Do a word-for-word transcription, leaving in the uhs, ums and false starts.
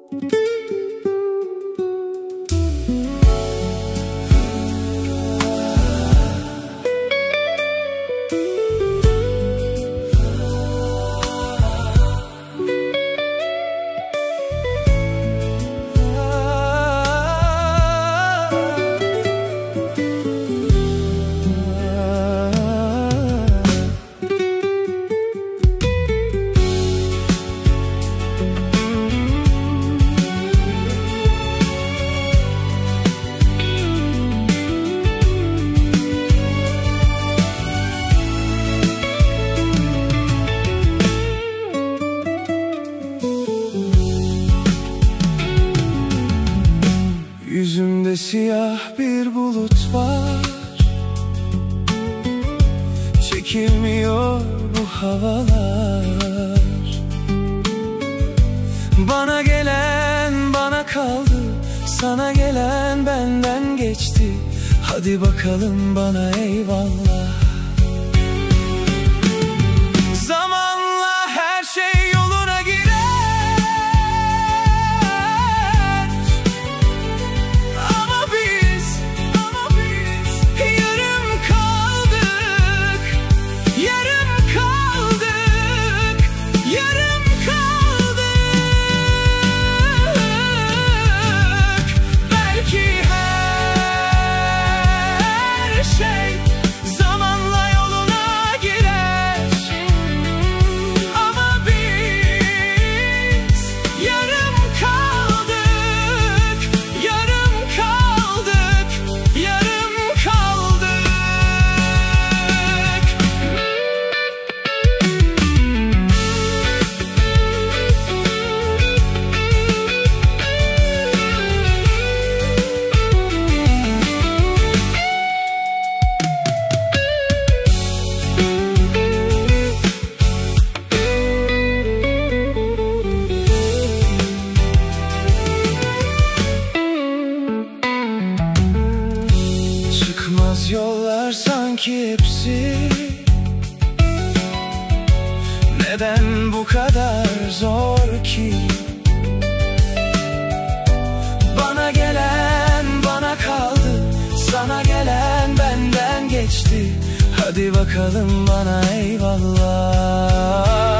Yüzümde siyah bir bulut var, çekilmiyor bu havalar. Bana gelen bana kaldı, sana gelen benden geçti. Hadi bakalım bana eyvallah. Zamanla her şey yoluna girer, ama biz, ama biz yarım kaldık, yarım kaldık, yarım kaldık. Belki her şey zamanla yoluna girer, ama biz yarım kaldık, yarım kaldık, yarım kaldık. Çıkmaz yollar sanki hepsi, neden bu kadar zor ki? Bana gelen bana kaldı, sana gelen benden geçti. Hadi bakalım bana eyvallah.